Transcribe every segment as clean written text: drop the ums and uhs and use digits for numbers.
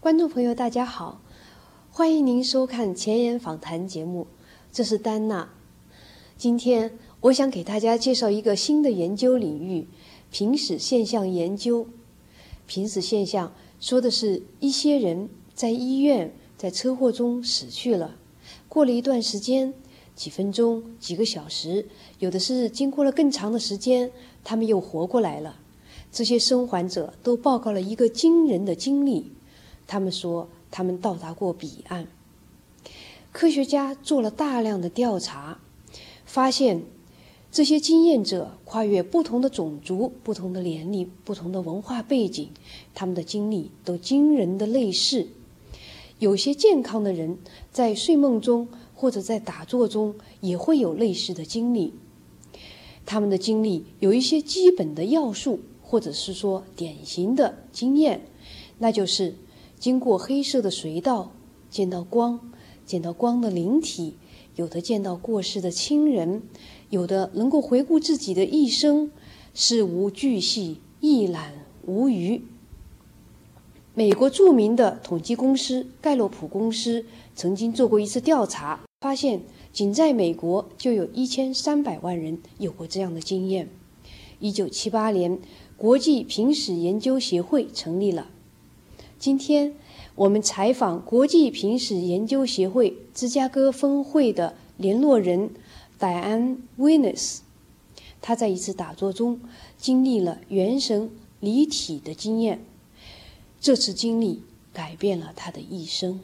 观众朋友，大家好，欢迎您收看前沿访谈节目，这是丹娜。今天我想给大家介绍一个新的研究领域——濒死现象研究。濒死现象说的是一些人在医院在车祸中死去了，过了一段时间，几分钟、几个小时，有的是经过了更长的时间，他们又活过来了。这些生还者都报告了一个惊人的经历，他们说他们到达过彼岸。科学家做了大量的调查，发现这些经验者跨越不同的种族、不同的年龄、不同的文化背景，他们的经历都惊人的类似。有些健康的人在睡梦中或者在打坐中也会有类似的经历。他们的经历有一些基本的要素，或者是说典型的经验，那就是经过黑色的隧道，见到光，见到光的灵体，有的见到过世的亲人，有的能够回顾自己的一生，事无巨细，一览无余。美国著名的统计公司盖洛普公司曾经做过一次调查，发现仅在美国就有1300万人有过这样的经验。1978年，国际濒死研究协会成立了。今天我们采访国际濒死研究协会芝加哥分会的联络人戴安·威内斯。他在一次打坐中经历了元神离体的经验，这次经历改变了他的一生。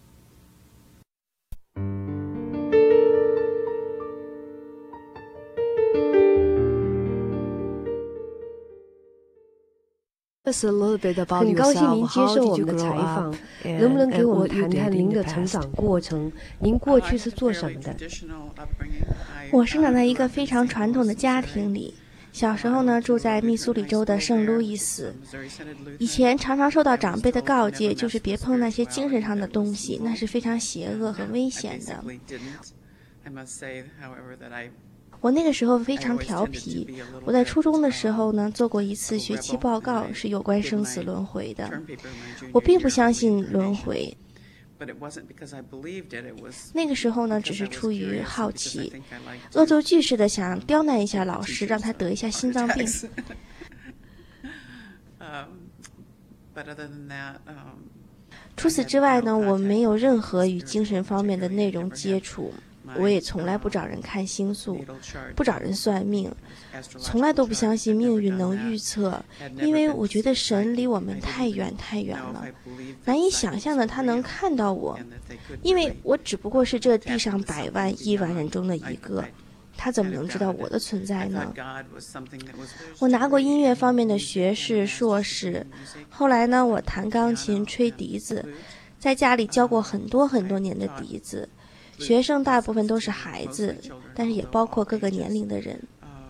很高兴您接受我们的采访，能不能给我们谈谈您的成长过程？您过去是做什么的？ 我生长在一个非常传统的家庭里，小时候呢住在密苏里州的圣路易斯。以前常常受到长辈的告诫，就是别碰那些精神上的东西，那是非常邪恶和危险的。我那个时候非常调皮，我在初中的时候呢做过一次学期报告，是有关生死轮回的。我并不相信轮回，那个时候呢只是出于好奇，恶作剧似的想刁难一下老师，让他得一下心脏病。除此之外呢，我没有任何与精神方面的内容接触。我也从来不找人看星宿，不找人算命，从来都不相信命运能预测，因为我觉得神离我们太远太远了，难以想象的他能看到我，因为我只不过是这地上100万亿万人中的一个，他怎么能知道我的存在呢？我拿过音乐方面的学士、硕士，后来呢，我弹钢琴、吹笛子，在家里教过很多很多年的笛子。学生大部分都是孩子，但是也包括各个年龄的人。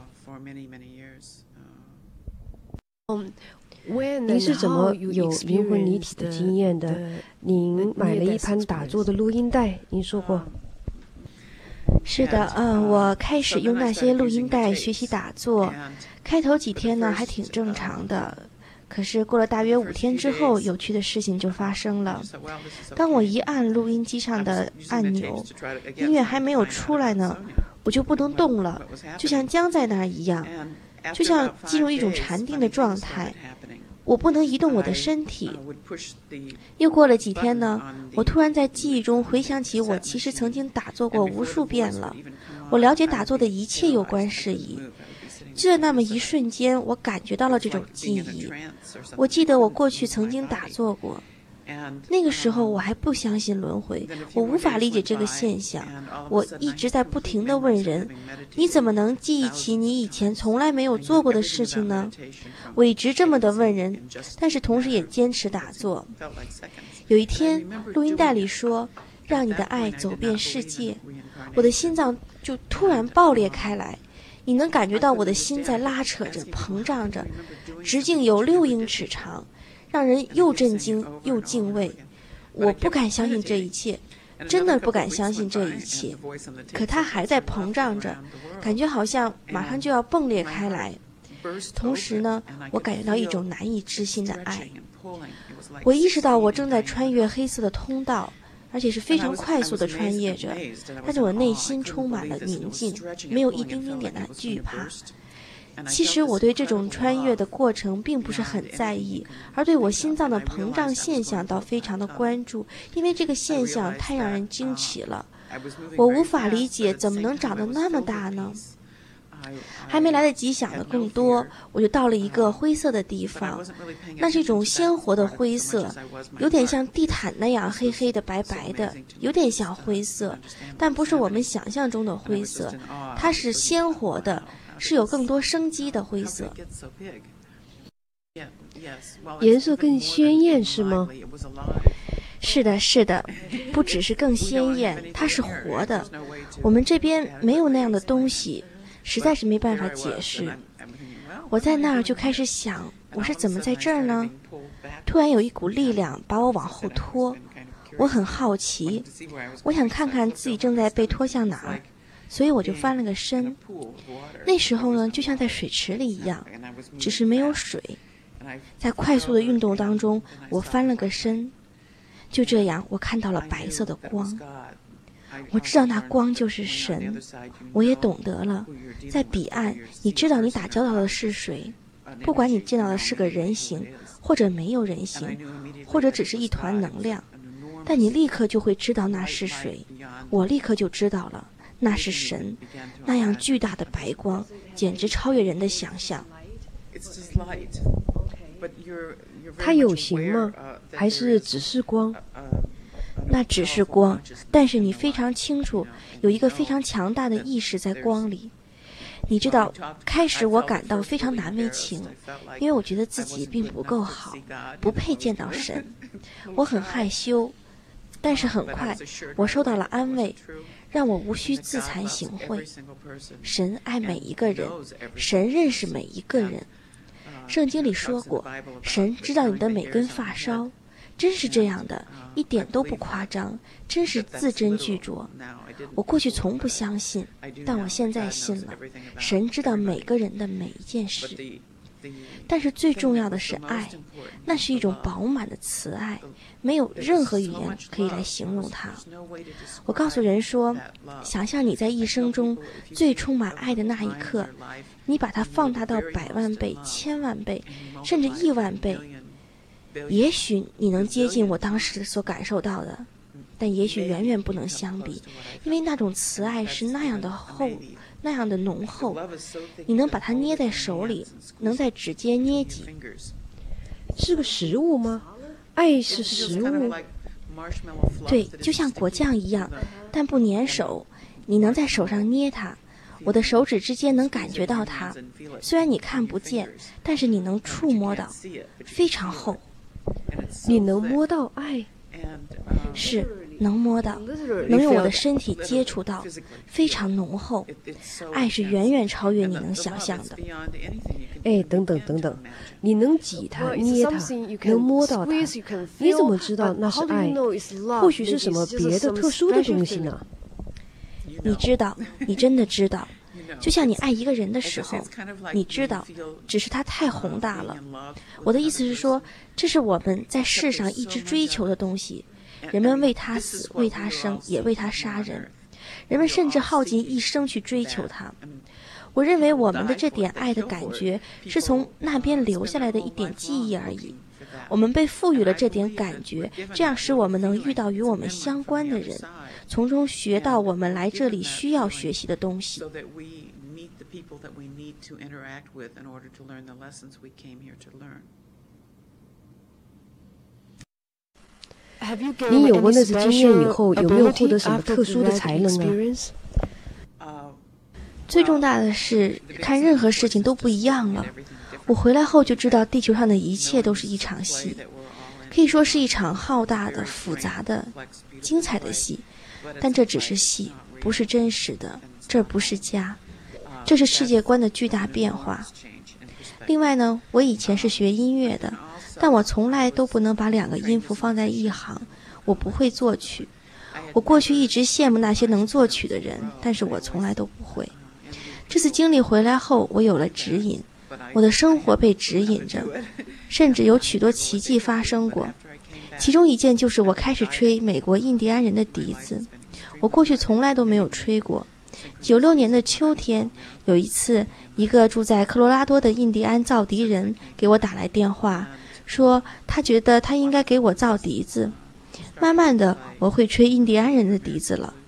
您是怎么有灵魂离体的经验的？您买了一盘打坐的录音带，您说过。 是的，我开始用那些录音带学习打坐，开头几天呢还挺正常的。可是过了大约5天之后，有趣的事情就发生了。当我一按录音机上的按钮，音乐还没有出来呢，我就不能动了，就像僵在那儿一样，就像进入一种禅定的状态。我不能移动我的身体。又过了几天呢，我突然在记忆中回想起我其实曾经打坐过无数遍了，我了解打坐的一切有关事宜。这那么一瞬间，我感觉到了这种记忆。我记得我过去曾经打坐过，那个时候我还不相信轮回，我无法理解这个现象。我一直在不停地问人，你怎么能记忆起你以前从来没有做过的事情呢？我一直这么地问人，但是同时也坚持打坐。有一天，录音带里说，让你的爱走遍世界，我的心脏就突然爆裂开来。你能感觉到我的心在拉扯着、膨胀着，直径有6英尺长，让人又震惊又敬畏。我不敢相信这一切，真的不敢相信这一切。可它还在膨胀着，感觉好像马上就要迸裂开来。同时呢，我感觉到一种难以置信的爱。 我意识到我正在穿越黑色的通道，而且是非常快速地穿越着，但是我内心充满了宁静，没有一丁丁点的惧怕。其实我对这种穿越的过程并不是很在意，而对我心脏的膨胀现象倒非常的关注，因为这个现象太让人惊奇了。我无法理解怎么能长得那么大呢？还没来得及想的更多，我就到了一个灰色的地方，那是一种鲜活的灰色，有点像地毯那样黑黑的白白的，有点像灰色，但不是我们想象中的灰色，它是鲜活的，是有更多生机的灰色。 颜色更鲜艳是吗？ 是的，是的，不只是更鲜艳，它是活的。我们这边没有那样的东西，实在是没办法解释。我在那儿就开始想，我是怎么在这儿呢？突然有一股力量把我往后拖，我很好奇，我想看看自己正在被拖向哪儿，所以我就翻了个身。那时候呢，就像在水池里一样，只是没有水。在快速的运动当中，我翻了个身，就这样我看到了白色的光。我知道那光就是神，我也懂得了，在彼岸你知道你打交道的是谁，不管你见到的是个人形，或者没有人形，或者只是一团能量，但你立刻就会知道那是谁。我立刻就知道了，那是神，那样巨大的白光简直超越人的想象。 它有形吗？还是只是光？ 那只是光，但是你非常清楚，有一个非常强大的意识在光里。你知道，开始我感到非常难为情，因为我觉得自己并不够好，不配见到神，我很害羞。但是很快，我受到了安慰，让我无需自惭形秽。神爱每一个人，神认识每一个人。圣经里说过，神知道你的每根发梢，真是这样的，一点都不夸张，真是字斟句酌。我过去从不相信，但我现在信了，神知道每个人的每一件事。但是最重要的是爱，那是一种饱满的慈爱，没有任何语言可以来形容它。我告诉人说，想象你在一生中最充满爱的那一刻，你把它放大到100万倍、1000万倍，甚至1万倍，也许你能接近我当时所感受到的，但也许远远不能相比，因为那种慈爱是那样的厚，那样的浓厚，你能把它捏在手里，能在指尖捏紧。 是个食物吗？爱是食物？ 对，就像果酱一样，但不粘手，你能在手上捏它，我的手指之间能感觉到它，虽然你看不见，但是你能触摸到，非常厚。 你能摸到爱？ 是，能摸到，能用我的身体接触到，非常浓厚。爱是远远超越你能想象的。 哎，等等等等，你能挤它、捏它，能摸到它，你怎么知道那是爱？或许是什么别的特殊的东西呢？ 你知道，你真的知道。就像你爱一个人的时候，你知道，只是他太宏大了。我的意思是说，这是我们在世上一直追求的东西。人们为他死，为他生，也为他杀人。人们甚至耗尽一生去追求他。我认为我们的这点爱的感觉，是从那边留下来的一点记忆而已。我们被赋予了这点感觉，这样使我们能遇到与我们相关的人，从中学到我们来这里需要学习的东西。 你有过那次经验以后，有没有获得什么特殊的才能啊？ 最重大的是，看任何事情都不一样了。我回来后就知道，地球上的一切都是一场戏，可以说是一场浩大的、复杂的、精彩的戏。但这只是戏，不是真实的，这不是家，这是世界观的巨大变化。另外呢，我以前是学音乐的，但我从来都不能把2个音符放在一行，我不会作曲。我过去一直羡慕那些能作曲的人，但是我从来都不会。这次经历回来后，我有了指引， 我的生活被指引着，甚至有许多奇迹发生过。其中一件就是我开始吹美国印第安人的笛子，我过去从来都没有吹过。96年的秋天，有一次，一个住在科罗拉多的印第安造笛人给我打来电话，说他觉得他应该给我造笛子。慢慢的，我会吹印第安人的笛子了。